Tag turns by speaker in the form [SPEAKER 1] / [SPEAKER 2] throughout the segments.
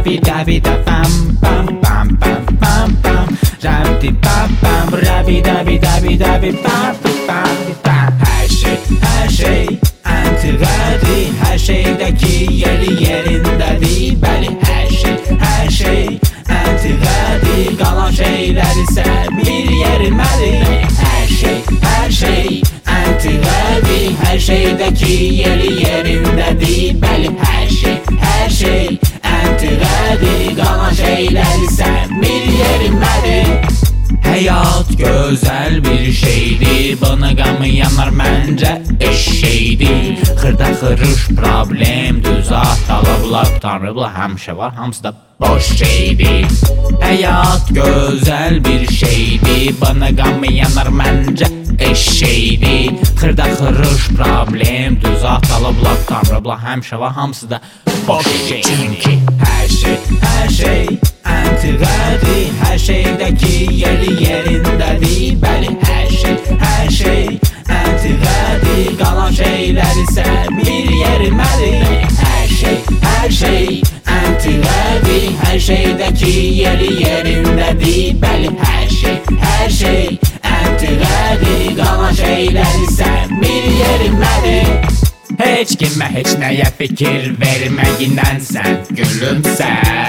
[SPEAKER 1] rabi dabi da bam bam bam bam bam bam rabi bam bam rabi dabi dabi dabi bam bam bam. Her şey antigadi, her şeydeki yeri yerindedir. Bəli, her şey antigadi, qalan şeyler ise bir yerindedir. Her şey antigadi, her şeydeki yeri yerindedir. Bəli, her şey antigadi, qalan şeyler ise bir yerindedir. Hayat güzel bir şeydir, bana gamı yanar məncə eşşeydir. Xırda xırış problem, düzat, dalablar, tanrıbla həmişə var, hamısı da boş şeydir. Hayat güzel bir şeydir, bana gamı yanar məncə eşşeydir. Xırda xırış problem, düzat, dalablar, tanrıbla həmişə var, hamısı da boş şeydir. Çünki her şey antigadi, her şeydeki yeri yerindedir. Bəli, her şey antigadi, qalan şeyler ise bir yerindedir. Her şey antigadi, her şeydeki yeri yerindedir. Bəli, her şey antigadi, qalan şeyler ise bir yerindedir. Heç kimə heç nəyə fikir verməyindən sən gülümsə.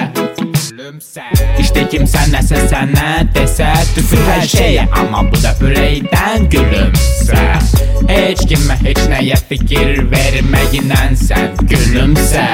[SPEAKER 1] İşte kimsə nəsə sənə desə, düşür hər şeyə, amma bu da ürəkdən gülümsə. Heç kimə heç nəyə fikir verməyindən sən gülümsə.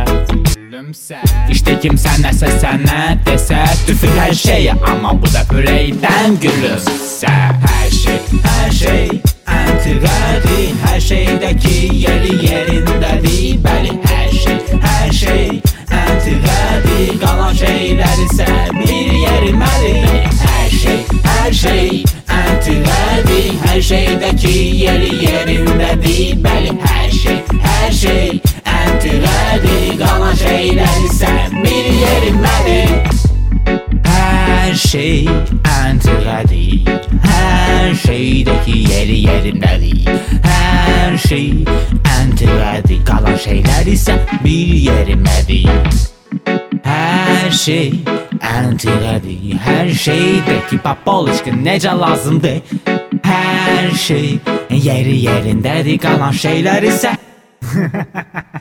[SPEAKER 1] İşte kimsə nəsə sənə desə, düşür hər şeyə, amma bu da ürəkdən gülümsə. Her şey antigadi, her şeydeki yeri yerindedir. Bəli, her şey antigadi, qalan şeyler ise bir yerindedir. Her şey antigadi, her şeydeki yeri yerindedir. Bəli, her şey antigadi, qalan şeyler ise bir yerindedir. Her şey antigadi, her şeydeki yeri yerindedir. Her şey antigadi, kalan şeyler ise bir yerindedir. Her şey antigadi, her şeydeki papolişki necə lazımdır. Her şey yeri yerindedir, kalan şeyler ise